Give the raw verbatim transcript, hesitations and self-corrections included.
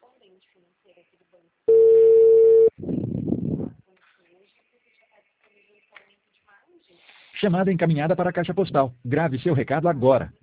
Chamada encaminhada para a caixa postal. Grave seu recado agora.